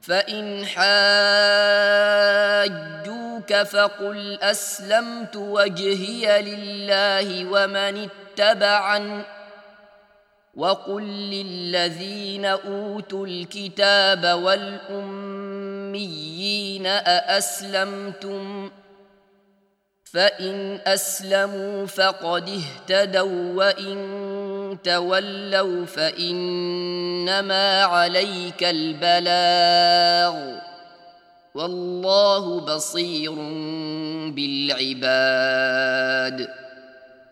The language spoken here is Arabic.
فإن حاجوك فقل أسلمت وجهي لله ومن اتبعن وقل للذين أوتوا الكتاب والأميين أأسلمتم فإن أسلموا فقد اهتدوا وإن تولوا فإنما عليك البلاغ والله بصير بالعباد.